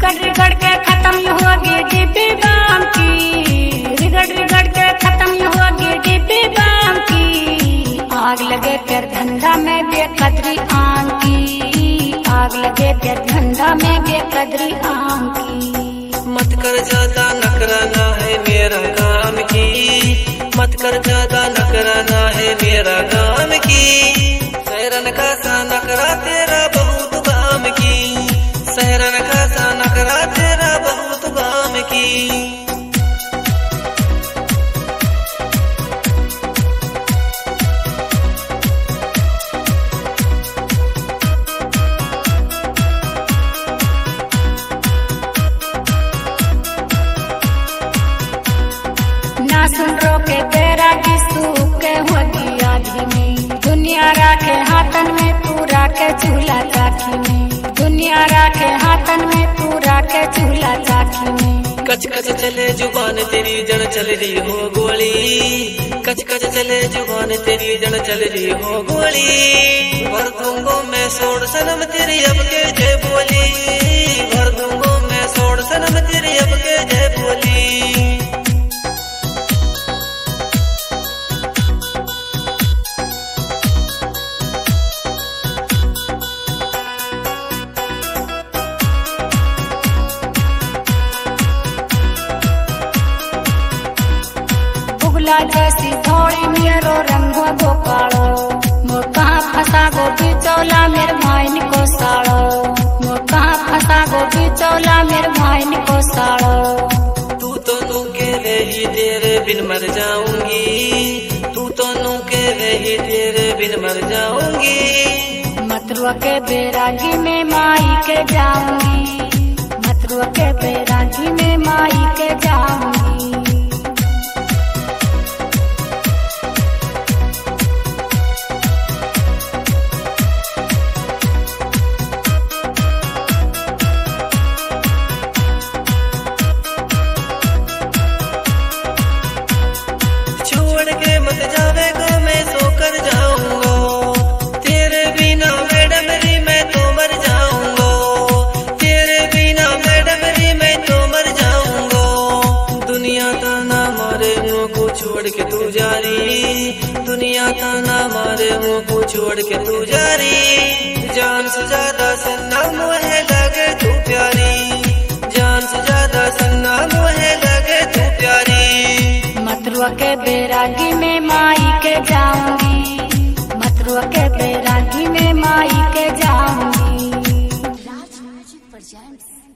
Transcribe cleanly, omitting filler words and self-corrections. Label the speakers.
Speaker 1: रिगड़ के खत्म होगी डिब्बी बाम की, रिगड़ के खत्म होगी डिब्बी बाम की। आग लगे फिर धंधा में बेकदरी आम की, आग लगे फिर धंधा में बेकदरी आम की।
Speaker 2: मत कर ज्यादा नकराना है मेरा काम की, मत कर ज्यादा नकराना है मेरा काम की। सहरन का सा नकरा तेरा बहुत काम की, सहरन का सा नकरा तेरा बहुत काम की।
Speaker 1: ना सुन रोके तेरा किसू के होगी आधी में, दुनिया राखे हाथन में पूरा के चूल्हा चाकी में, दुनिया राखे हाथन में पूरा के चूल्हा चाकी में।
Speaker 2: कच कच चले जुबान तेरी जड़ चल रही हो गोली, कच कच चले जुबान तेरी जड़ चल रही हो गोली। भर दूंगो मैं सोड़ सनम तेरी अब के जय बोली, भर दूंगो मैं सोड़ सनम तेरी अब के जय बोली।
Speaker 1: बुगला जैसी थोड़ी मेरो रंगो गो कालो, मोर कहाँ फंसा गो बिचौला मेरे भाईन को साड़ो, मोर कहाँ फंसा गो बिचौला मेरे भाईन को साड़ो।
Speaker 2: तू तो नू के रही तेरे बिन मर जाऊंगी, तू तो नू के रही तेरे बिन मर जाऊंगी।
Speaker 1: मतरुआ के बैरागी में माई के जाऊंगी, मतरुआ के बैरागी में माई के जाऊंगी।
Speaker 2: छोड़ के मत जावेगा मैं सो कर जाऊंगा, तेरे बिना मैडम री मैं तो मर जाऊंगा, तेरे बिना मैडम री मैं तो मर जाऊंगा। दुनिया ताना मारे मुँह को छोड़ के तू जा रही, दुनिया ताना मारे मुँह को छोड़ के तू जा रही। जान से ज्यादा सन्ना मुझे लगे तू प्यारी, जान से ज्यादा सन्ना मुझे लगे तू प्यारी।
Speaker 1: मतरुआ के बैरागी में माई के जाऊंगी,